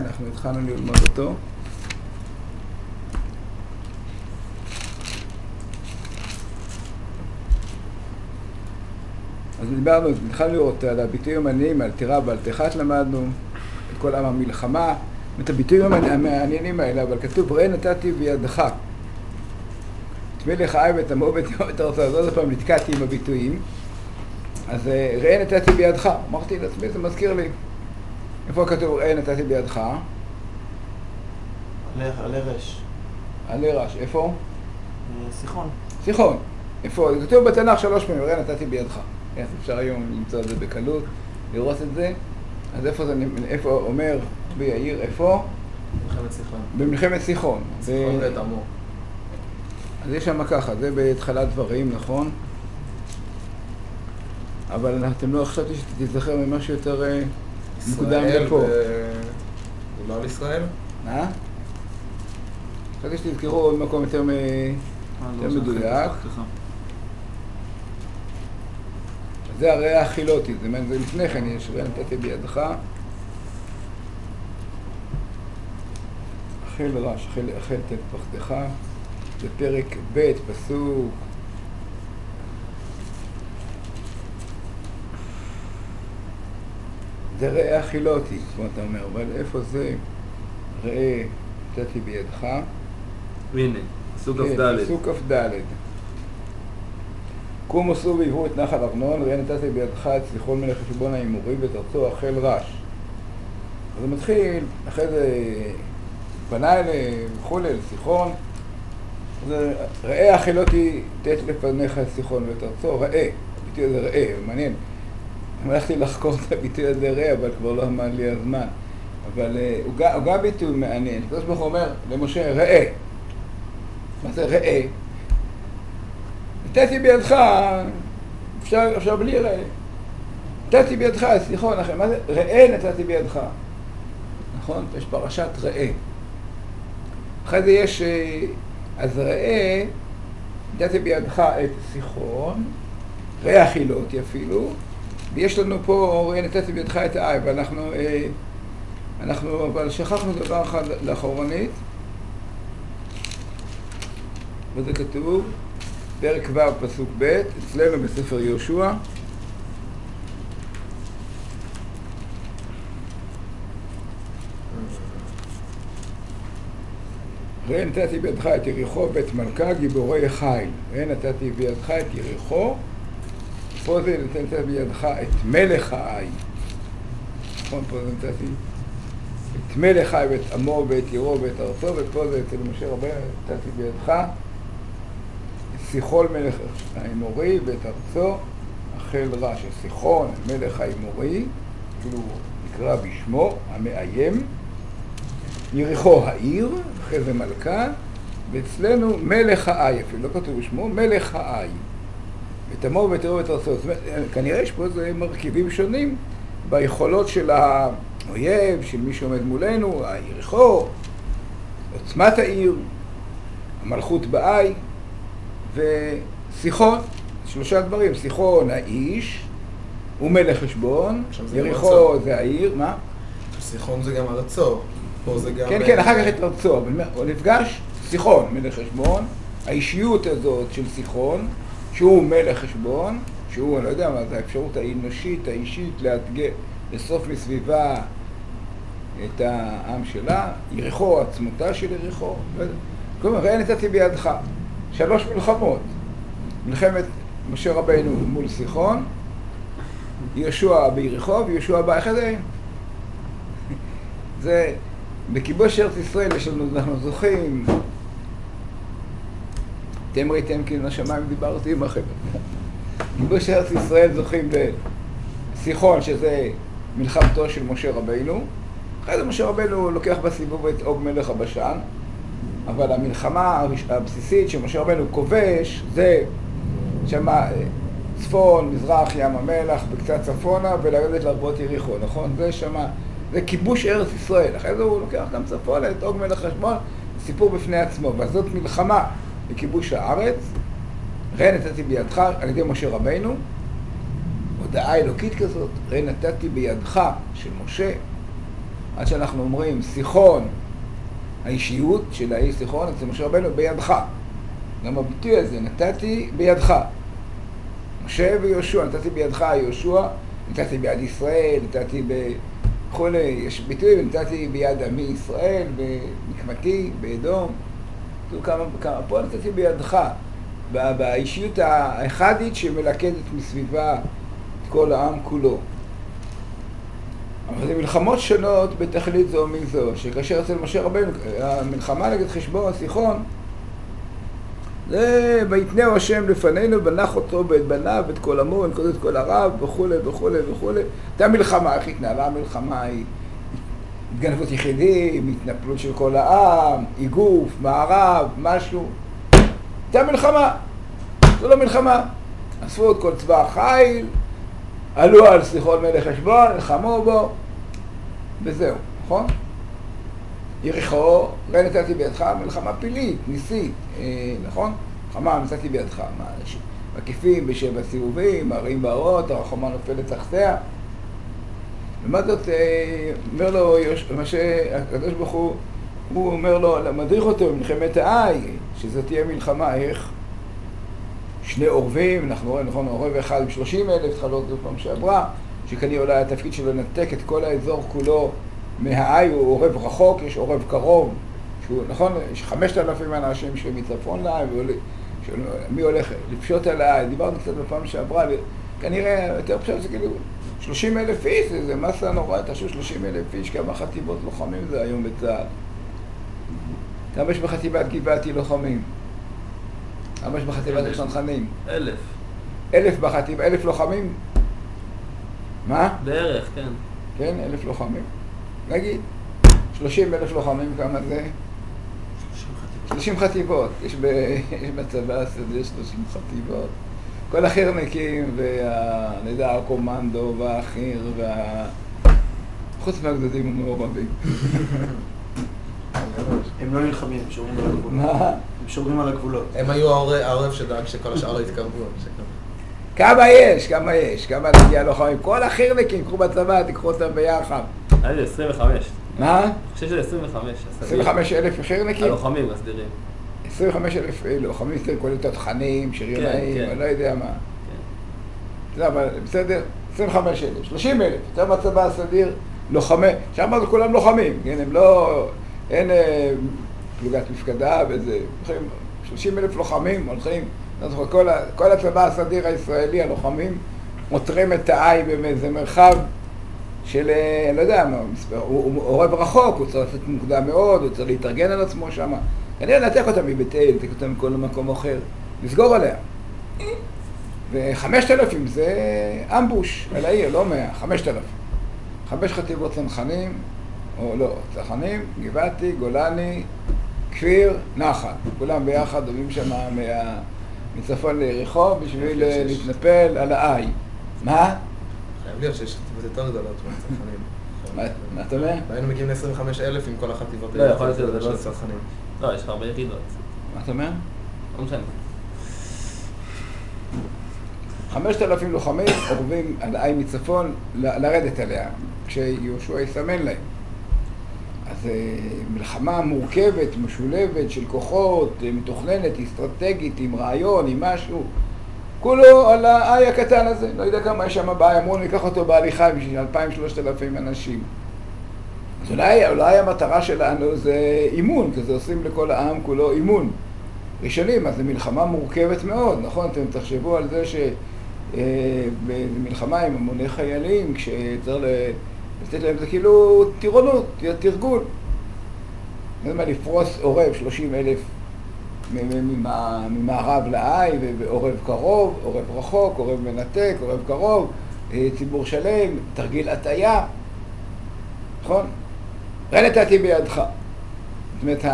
אנחנו התחלנו ללמוד אותו. אז התחלנו לראות על הביטויים המעניינים, על תירא ועל תחת למדנו, את כל עם המלחמה, את הביטויים המעניינים האלה, אבל כתוב, ראה נתתי בידך. את מלך האי ואת עמו ואת יום את ארצו, אז עוד פעם נתקעתי עם הביטויים. אז ראה נתתי בידך, אמרתי לעצמי, זה מזכיר לי. איפה כתוב ראה נתתי בידך? עלי רש. עלי רש, איפה? סיחון. סיחון. איפה? זה כתוב בתנ"ך 3 פעמים, ראה נתתי בידך. איך אפשר היום למצוא את זה בקלות, לראות את זה. אז איפה אומר ביאיר, איפה? במלחמת סיחון. במלחמת סיחון. סיחון ואת עמו. אז יש שם ככה, זה בהתחלת דברים, נכון? אבל אתם לא חשבתי שתזכר ממשהו יותר מוקדם לפה. זה לא על ישראל? חשבתי שתזכרו עוד מקום יותר מדויק. זה הראה החילותי, זה לפני כן יש ראה נתתי בידך. אכל רש, אכל תת פחדך. זה פרק ב' פסוק. זה ראה החילותי, כמו אתה אומר, אבל איפה זה? ראה נתתי בידך. הנה, פסוק כ"ד. פסוק כ"ד. קומו סעו ועברו את נחל ארנון, ראה נתתי בידך את סיחון מלך חשבון האמורי ואת ארצו אכל רש. אז זה מתחיל, אחרי זה פנה אליהם, וכולי, לסיחון. זה ראה החילותי תת לפניך את סיחון ואת ארצו, ראה. הביטוי הזה ראה, מעניין. הלכתי לחקור את הביטוי הזה ראה, אבל כבר לא עמד לי הזמן. אבל הוא גם ביטוי מעניין. הקדוש ברוך הוא אומר למשה, ראה. מה זה ראה? נתתי בידך, אפשר בלי ראה. נתתי בידך, סיחון, מה זה? ראה נתתי בידך. נכון? יש פרשת ראה. אחרי זה יש, אז ראה, נתתי בידך את סיחון, ראה החילותי אפילו, ויש לנו פה, ראה נתתי בידך את האי, ואנחנו אבל שכחנו דבר אחד לאחורנית, וזה כתוב, פרק ו' פסוק ב', אצלנו בספר יהושע. ראה נתתי בידך את יריחו בית מלכה גיבורי חיל. ראה נתתי בידך את יריחו, פה זה נתתי בידך את מלך האי. נכון, פה זה נתתי את מלך האי ואת עמו ואת ירו ואת ארצו, ופה זה אצל משה רבנו נתתי בידך את סיחון מלך האמורי ואת ארצו אכל רש. סיחון מלך האמורי, כאילו נקרא בשמו, המאיים, יריחו העיר, אחרי זה מלכה, ואצלנו מלך האי, אפילו לא כתוב בשמו, מלך האי. ואת עמו ואת ירו ואת ארצו. זאת אומרת, כנראה יש פה איזה מרכיבים שונים ביכולות של האויב, של מי שעומד מולנו, היריחו, עוצמת העיר, המלכות באי, וסיחון, 3 דברים, סיחון האיש, הוא מלך חשבון, יריחו זה העיר, מה? סיחון זה גם ארצו, פה זה גם... כן, אחר כך את ארצו, אבל הוא נפגש, סיחון, מלך חשבון, האישיות הזאת של סיחון, שהוא מלך חשבון, שהוא, אני לא יודע מה זה, האפשרות האנושית, האישית, לאסוף מסביבה את העם שלה, יריחו, עצמותה של יריחו, כלומר, ראה נתתי בידך. 3 מלחמות, מלחמת משה רבנו מול סיחון, יהושע ביריחו ויהושע בא אחרי זה בכיבוש ארץ ישראל יש לנו, אנחנו זוכים, אתם ראיתם כאילו השמיים דיברתי עם החבר. כיבוש ארץ ישראל זוכים בסיחון שזה מלחמתו של משה רבנו, אחרי זה משה רבנו לוקח בסיבוב את אוג מלך הבשן, אבל המלחמה הבסיסית שמשה רבנו כובש זה שמה צפון, מזרח, ים המלח, בקצת צפונה ולרדת להרבות יריחו, נכון? זה שמה, זה כיבוש ארץ ישראל. אחרי זה הוא לוקח גם צפונה את אוג מלך חשבון, סיפור בפני עצמו, ואז זאת מלחמה בכיבוש הארץ. ראה נתתי בידך על ידי משה רבנו, הודעה אלוקית כזאת, ראה נתתי בידך של משה עד שאנחנו אומרים סיחון, האישיות של האיש סיחון, אצל משה רבנו בידך. גם הביטוי הזה, נתתי בידך. משה ויהושע, נתתי בידך יהושע, נתתי ביד ישראל, נתתי בכל, יש ביטוי, נתתי ביד עמי ישראל, בנקמתי, באדום. פה נתתי בידך, באישיות האחדית שמלכדת מסביבה את כל העם כולו. אבל זה מלחמות שונות בתכלית זו מזו, שכאשר אצל משה רבנו, המלחמה נגד חשבון סיחון, זה ויתנהו השם לפנינו, בנח אותו ואת בניו, ואת כל עמו, ונקוד את כל ערב, וכו' וכו' וכו'. הייתה מלחמה, איך התנהלה המלחמה? היא התגנבות יחידים, התנפלות של כל העם, איגוף, מערב, משהו. הייתה מלחמה, זו לא מלחמה. אספו את כל צבא החיל, עלו על סיחון מלך חשבון, נלחמו בו, וזהו, נכון? יריחו, ראה נתתי בידך, מלחמה פילית, ניסית, נכון? מלחמה נתתי בידך, מקיפים בשבע סיבובים, ערים בהרות, הרחמה נופלת תחתיה. ומה זאת, אומר לו, מה שהקדוש ברוך הוא אומר לו, מדריך אותו במלחמת האי, שזאת תהיה מלחמה, איך? שני עורבים, אנחנו רואים, נכון, עורב אחד עם 30,000, התחלות זאת פעם שעברה, שכנראה אולי התפקיד שלו לנתק את כל האזור כולו מהאי, הוא עורב רחוק, יש עורב קרוב, שהוא, נכון, יש 5,000 אנשים שמצפון לאי, מי הולך לפשוט על האי, דיברנו קצת בפעם שעברה, כנראה יותר פשוט זה כאילו 30,000 איש, זה מסה נורא, תשהו 30,000 איש, כמה חטיבות לוחמים זה היום בצה"ל. כמה יש בחטיבת גבעתי לוחמים? כמה יש בחטיבת הצנחנים? 1,000. 1,000 בחטיבה, 1,000 לוחמים? מה? בערך, כן. כן, 1,000 לוחמים. נגיד, 30,000 לוחמים, כמה זה? 30 חטיבות. יש בצבא הסדר 30 חטיבות. כל החי"רניקים והנדע הקומנדו והחי"ר חוץ מהגדודים המעורבים. הם לא נלחמים, הם שומרים על הגבולות. מה? הם שומרים על הגבולות. הם היו העורב שדאג שכל השאר לא יתקרבו. כמה יש? כמה נגיע לוחמים? כל החי"רניקים, קחו בצבא, תיקחו אותם ביחד. היה לי 25. מה? אני חושב שזה 25. 25,000 חי"רניקים? הלוחמים הסדירים. 25,000 לוחמים סדירים, כולל תותחנים, שריונאים, כן. אני לא יודע מה. זה אבל בסדר, 25,000, 30,000, יותר מהצבא הסדיר, לוחמי, שם זה כולם לוחמים, כן, הם לא, אין פלוגת מפקדה וזה, 30,000 לוחמים הולכים, כל הצבא הסדיר הישראלי, הלוחמים, מותרים את האי באיזה מרחב של, לא יודע מה, הוא עורב רחוק, הוא צריך לצאת מוקדם מאוד, הוא צריך להתארגן על עצמו שם, כנראה לנתק אותם מבית אל, לנתק אותם מכל מקום אחר, לסגור עליה. ו5,000 זה אמבוש על העיר, לא 100, 5,000. 5 חטיבות צנחנים, או לא, צנחנים, גבעתי, גולני, כפיר, נחל. כולם ביחד עוברים שם מצפון ליריחו בשביל להתנפל על האי. מה? חייב להיות שיש חטיבות יותר גדולות מהצנחנים. מה אתה אומר? היינו מגיעים ל-25,000 עם כל החטיבות לא, יכול להיות שזה של לא הצנחנים. לא, יש לך הרבה יחידות. מה אתה אומר? לא משנה. 5,000 לוחמים עורבים על האי מצפון לרדת עליה, כשיהושע יסמן להם. אז מלחמה מורכבת, משולבת של כוחות, מתוכננת, אסטרטגית, עם רעיון, עם משהו. כולו על האי הקטן הזה. לא יודע כמה יש שם באי, אמרו ניקח אותו בהליכה בשביל 2,000-3,000 אנשים. אז אולי המטרה שלנו זה אימון, כי זה עושים לכל העם כולו אימון. ראשונים, אז זו מלחמה מורכבת מאוד, נכון? אתם תחשבו על זה שבמלחמה עם המוני חיילים, כשצריך לתת להם זה כאילו טירונות, תרגול. זאת אומרת, לפרוס עורב 30,000 ממערב לאי, ועורב קרוב, עורב רחוק, עורב מנתק, עורב קרוב, ציבור שלם, תרגיל הטעיה, נכון? ראה נתתי בידך. זאת אומרת,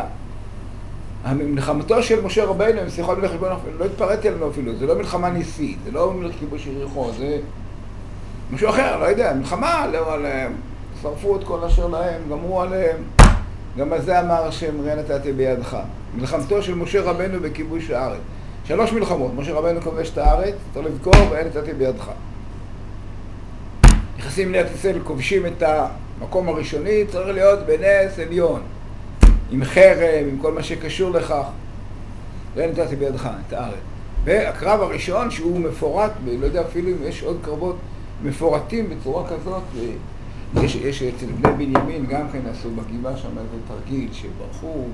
המלחמתו של משה רבינו, עם סיחון מלך חשבון, לא התפרטי לנו אפילו, זה לא מלחמה ניסית, זה לא כיבוש יריחו, זה משהו אחר, לא יודע, מלחמה, לא עליהם, שרפו את כל אשר להם, גמרו עליהם, גם על זה אמר השם, ראה נתתי בידך. מלחמתו של משה רבינו בכיבוש הארץ. 3 מלחמות, משה רבינו כובש את הארץ, צריך לזכור, ראה נתתי בידך. נכנסים ליד ישראל, כובשים את המקום הראשוני צריך להיות בנס עליון, עם חרם, עם כל מה שקשור לכך. זה נתתי בידך, את הארץ. והקרב הראשון שהוא מפורט, ולא יודע אפילו אם יש עוד קרבות מפורטים בצורה כזאת, יש אצל בני בנימין גם כן עשו בגבעה שם איזה תרגיל שברחו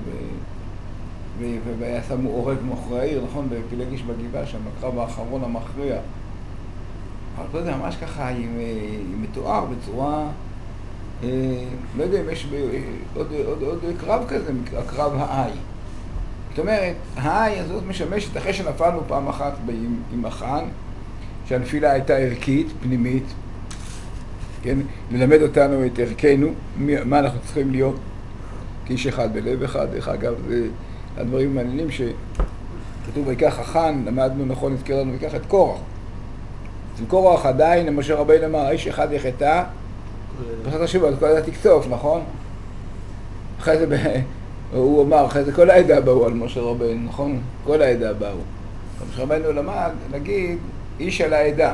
ושמו עורב מאחורי העיר, נכון? בפילגש בגבעה שם, הקרב האחרון המכריע. אבל לא יודע, ממש ככה היא מתואר בצורה, לא יודע אם יש עוד קרב כזה, הקרב האי. זאת אומרת, האי הזאת משמשת אחרי שנפלנו פעם אחת עם החאן, שהנפילה הייתה ערכית, פנימית, כן? ללמד אותנו את ערכנו, מה אנחנו צריכים להיות כאיש אחד בלב אחד. דרך אגב, זה הדברים המעניינים שכתוב ויקח החאן, למדנו נכון, הזכיר לנו ויקח את קורח. אצל קורח עדיין, משה רבינו אמר, האיש אחד יחטא, פרשת השבוע, אז כל העדה תקצוף, נכון? אחרי זה, הוא אמר, אחרי זה כל העדה באו על משה רבינו, נכון? כל העדה באו. משה רבינו למד, נגיד, איש על העדה.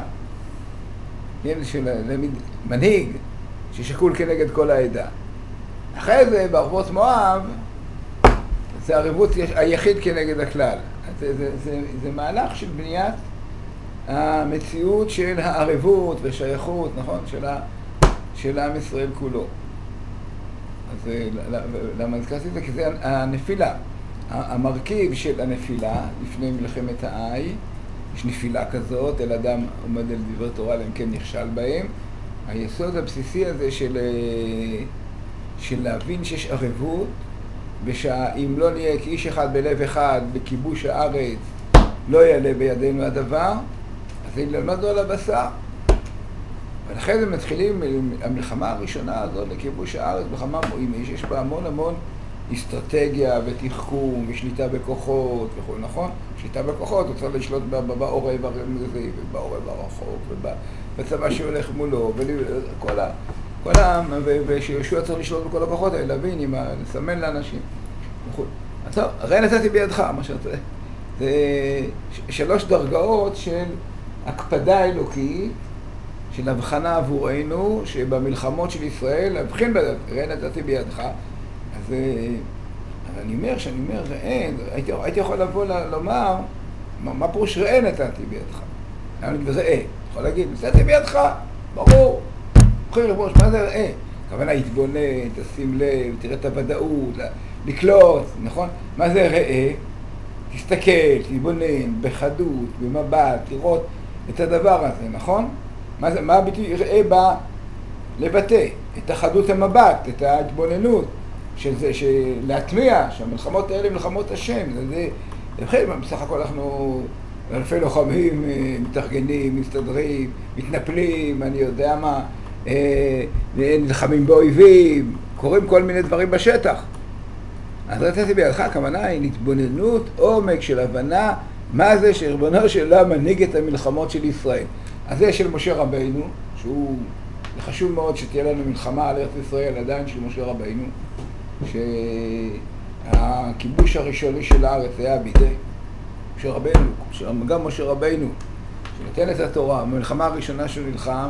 מנהיג ששקול כנגד כל העדה. אחרי זה, בערבות מואב, זה הערבות היחיד כנגד הכלל. זה מהלך של בניית המציאות של הערבות ושייכות, נכון? של עם ישראל כולו. אז למה הזכרתי את זה? כי זה הנפילה. המרכיב של הנפילה, לפני מלחמת האי, יש נפילה כזאת, אל אדם עומד על דברי תורה, להם כן נכשל בהם. היסוד הבסיסי הזה של להבין שיש ערבות, ושאם לא נהיה כאיש אחד בלב אחד, בכיבוש הארץ, לא יעלה בידינו הדבר, אז ילמדנו על הבשר. ולכן הם מתחילים, המלחמה הראשונה הזאת לכיבוש הארץ, מלחמה מועימת, שיש בה המון אסטרטגיה ותחכום ושליטה בכוחות וכו', נכון? שליטה בכוחות, הוא צריך לשלוט בעורב הרמזי ובעורב הרחוק ובצבא שהולך מולו ושיהושע צריך לשלוט בכל הכוחות האלה, להבין, לסמן לאנשים וכו'. אז טוב, הרי נתתי בידך, מה שאתה... זה 3 דרגאות של הקפדה אלוקית, של הבחנה עבורנו, שבמלחמות של ישראל, להבחין בדעת, ראה נתתי בידך. אז אני אומר, הייתי יכול לבוא לומר, מה פירוש ראה נתתי בידך? למה אני וזה יכול להגיד, נתתי בידך, ברור. יכולים לבוש, מה זה ראה? הכוונה להתבונן, תשים לב, תראה את הוודאות, לקלוט, נכון? מה זה ראה? תסתכל, תתבונן, בחדות, במבט, לראות את הדבר הזה, נכון? מה הביטוי ראה בא לבטא? את החדות המבט, את ההתבוננות, להטמיע שהמלחמות האלה מלחמות השם. זה בסך הכל אנחנו אלפי לוחמים, מתארגנים, מסתדרים, מתנפלים, אני יודע מה, נלחמים באויבים, קוראים כל מיני דברים בשטח. אז רציתי בידך, הכוונה היא להתבוננות, עומק של הבנה, מה זה שריבונו של עולם מנהיג את המלחמות של ישראל. אז זה של משה רבינו, שהוא חשוב מאוד שתהיה לנו מלחמה על ארץ ישראל עדיין של משה רבינו, שהכיבוש הראשוני של הארץ היה בידי משה רבינו, גם משה רבינו, שנותן את התורה, המלחמה הראשונה שהוא נלחם,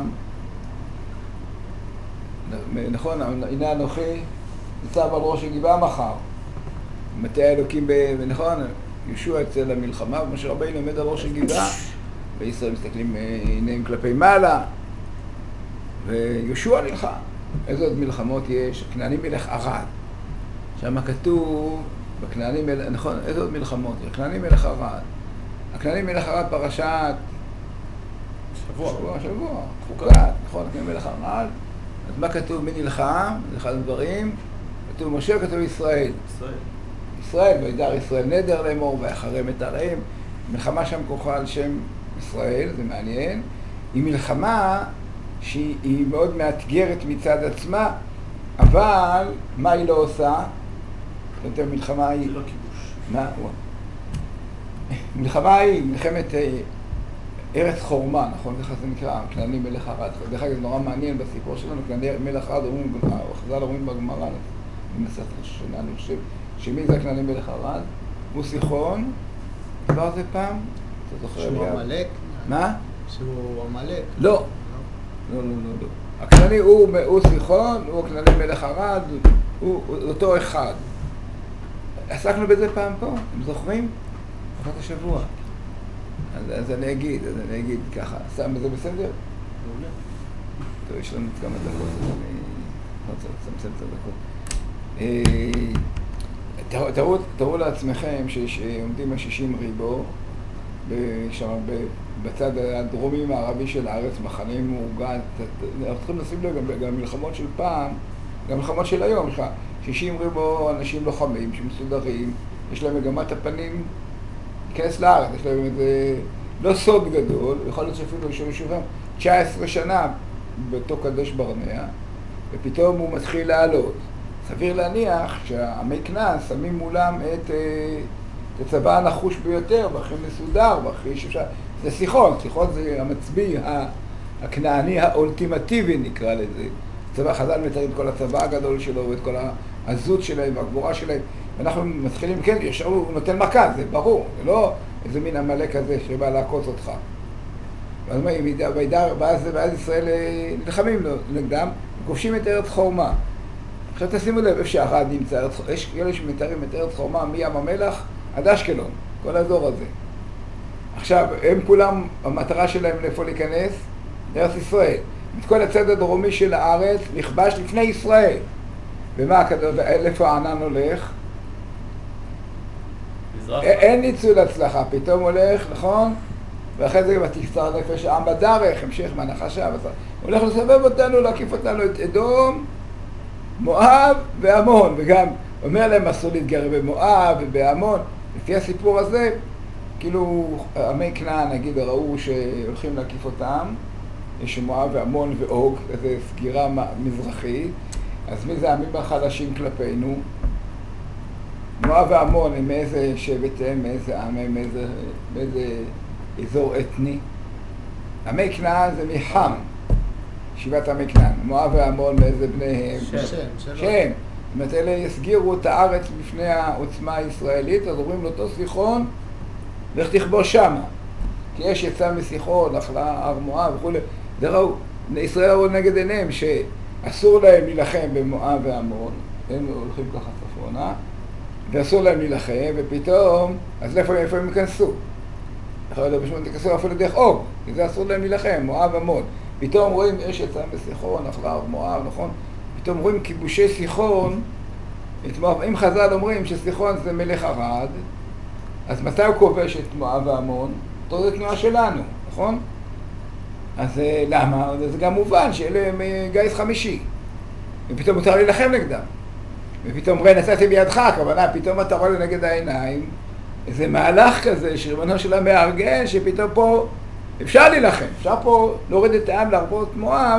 נכון, הנה אנוכי ניצב על ראש הגבעה מחר, מטה האלוקים, נכון, יהושע אצל המלחמה, ומשה רבינו עומד על ראש הגבעה, וישראל מסתכלים עיניהם כלפי מעלה, ויהושע נלחם. איזה עוד מלחמות יש? הכנעני מלך ערד. שם כתוב, בכנעני מלך, נכון, איזה עוד מלחמות? הכנעני מלך ערד. הכנעני מלך ערד פרשת... שבוע, חוקת, נכון, הכנעני מלך ערד. אז מה כתוב? מי נלחם? זה אחד הדברים. כתוב משה, כתוב ישראל. ישראל, וידר ישראל נדר לאמור, ואחריהם את עריהם. מלחמה שם כוחה על שם ישראל, זה מעניין. היא מלחמה שהיא מאוד מאתגרת מצד עצמה, אבל מה היא לא עושה? זאת אומרת, מלחמה היא... זה לא כיבוש. מה? מלחמה היא מלחמת ארץ חורמה, נכון? ככה זה נקרא, כנעני מלך ערד. דרך אגב, זה נורא מעניין בסיפור שלנו, כנעני מלך ערד, חז"ל אומרים בגמרא, במסכת ראש השנה, אני חושב, שמי זה כנעני מלך ערד? הוא סיחון, דבר זה פעם? אתה זוכר? שהוא עמלק? מה? שהוא עמלק? לא. לא. הכנעני הוא סיחון, הוא הכנעני מלך ערד, הוא אותו אחד. עסקנו בזה פעם פה, אתם זוכרים? אחת השבוע. אז אני אגיד ככה, שם בזה בסדר? מעולה. טוב, יש לנו כמה דקות, אז אני לא רוצה לצמצם את הדקות. תראו לעצמכם שעומדים על 60 ריבו, שם בצד הדרומי מערבי של הארץ, מחנה מאורגן. אנחנו צריכים לשים לב גם מלחמות של פעם, גם מלחמות של היום, 60 ריבו אנשים לוחמים שמסודרים, יש להם מגמת הפנים להיכנס לארץ, יש להם איזה לא סוד גדול, יכול להיות שאפילו יש שם 19 שנה בתוך קדש ברנע, ופתאום הוא מתחיל לעלות. סביר להניח שהעמי כנען שמים מולם את הצבא הנחוש ביותר, והכי מסודר, והכי שאפשר. זה סיחון, סיחון זה המצביא הכנעני האולטימטיבי נקרא לזה. הצבא חז"ל מתאר את כל הצבא הגדול שלו ואת כל העזות שלהם והגבורה שלהם. ואנחנו מתחילים, כן, ישר הוא נותן מכה, זה ברור, זה לא איזה מין עמלק כזה שבא לעקוץ אותך. ואז ישראל נלחמים נגדם, וכובשים את ארץ חורמה. עכשיו תשימו לב, איפה שערד נמצא, יש כאלה שמתארים את ארץ חורמה מים המלח עד אשקלון, כל האזור הזה. עכשיו, הם כולם, המטרה שלהם לאיפה להיכנס? לארץ ישראל. את כל הצד הדרומי של הארץ נכבש לפני ישראל. ומה הכדור, איפה הענן הולך? אין ניצול הצלחה, פתאום הולך, נכון? ואחרי זה בתקצר נפש העם בדרך, המשך מהנחשה, הוא הולך לסבב אותנו, להקיף אותנו את אדום, מואב ועמון, וגם אומר להם אסור להתגרב במואב ובעמון. לפי הסיפור הזה, כאילו עמי כנען, נגיד, ראו שהולכים להקיף אותם, יש מואב ועמון ואוג, איזו סגירה מזרחית, אז מי זה העמים החלשים כלפינו? מואב ועמון הם מאיזה שבט הם, מאיזה עם הם, מאיזה אזור אתני. עמי כנען זה מחם, שבעת עמי כנען. מואב ועמון מאיזה בניהם? שם. זאת אומרת, אלה יסגירו את הארץ בפני העוצמה הישראלית, אז אומרים לאותו סיחון, לך תכבוש שמה. כי יש יצא מסיחון, אכלה הר מואב וכו'. זה ראו, ישראל ראו נגד עיניהם שאסור להם להילחם במואב ועמון, הם הולכים ככה צפונה, ואסור להם להילחם, ופתאום, אז איפה הם ייכנסו? אחרי זה פשוט ייכנסו אפילו לדרך אוג, כי זה אסור להם להילחם, מואב ועמון. פתאום רואים, יש יצא מסיחון, אכלה הר מואב, נכון? פתאום רואים כיבושי סיחון, אם חז"ל אומרים שסיחון זה מלך ערד, אז מתי הוא כובש את מואב ועמון? אותו זה תנועה שלנו, נכון? אז למה? זה גם מובן שאלה הם גיס חמישי. ופתאום מותר להילחם נגדם. ופתאום ראה נשאתי בידך, הכוונה, פתאום אתה רואה לנגד העיניים איזה מהלך כזה שריבונו של המארגן, שפתאום פה אפשר להילחם. אפשר פה להוריד את העם להרבות מואב,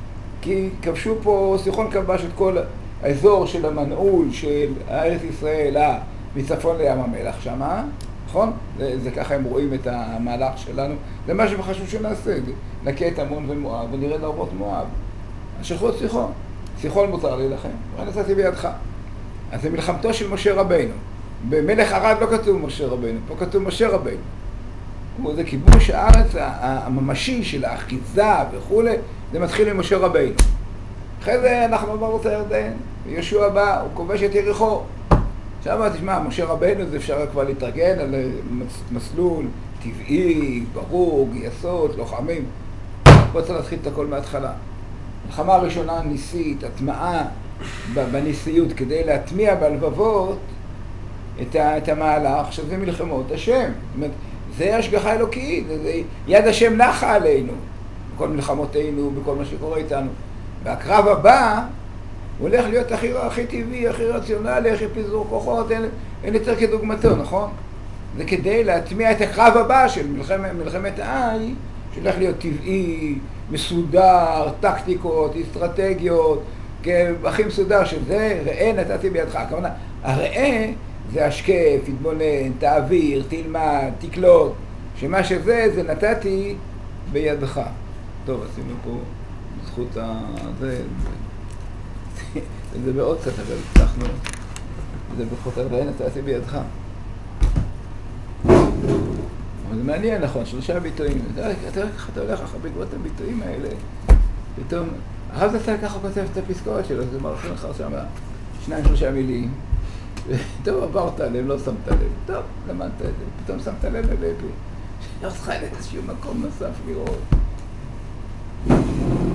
כי כבשו פה, סיחון כבש את כל האזור של המנעול של ארץ ישראל, מצפון לים המלח שמה, נכון? זה ככה הם רואים את המהלך שלנו. זה מה שחשוב שנעשה, נקה את עמון ומואב ונרד להרבות מואב. אז שלחו את סיחון. סיחון מותר להילחם, ונשאתי בידך. אז זה מלחמתו של משה רבינו. במלך ערד לא כתוב משה רבינו, פה כתוב משה רבינו. זה כיבוש הארץ הממשי של האחיזה וכו', זה מתחיל ממשה רבינו. אחרי זה אנחנו עברנו את הירדן, ויהושע בא, הוא כובש את יריחו. עכשיו תשמע, משה רבינו זה אפשר כבר להתארגן על מסלול טבעי, ברור, גייסות, לוחמים. פה צריך להתחיל את הכל מההתחלה. מלחמה הראשונה ניסית, הטמעה בניסיות כדי להטמיע בלבבות את המהלך, שזה מלחמות השם. זאת אומרת, זה השגחה אלוקית, זה יד השם נחה עלינו, בכל מלחמותינו, בכל מה שקורה איתנו. והקרב הבא הוא הולך להיות הכי טבעי, הכי רציונלי, הכי פיזור כוחות, אין יותר כדוגמתו, נכון? זה כדי להטמיע את הקרב הבא של מלחמת האי, שהולך להיות טבעי, מסודר, טקטיקות, אסטרטגיות, הכי מסודר שזה, ראה נתתי בידך. הכוונה, הראה זה השקף, התבונן, תעביר, תלמד, תקלוט, שמה שזה, זה נתתי בידך. טוב, עשינו פה זכות זה בעוד קצת, אבל הצלחנו, זה בזכות הראה נתתי בידך. אבל זה מעניין, נכון, 3 ביטויים. אתה הולך אחר בעקבות הביטויים האלה, פתאום הרב זצ"ל ככה כותב את הפסקאות שלו, זה מרחים לך שם 2-3 מילים. טוב, עברת עליהם, לא שמת לב. טוב, למדת את זה, פתאום שמת לב אליהם. יש לך איזשהו מקום נוסף לראות.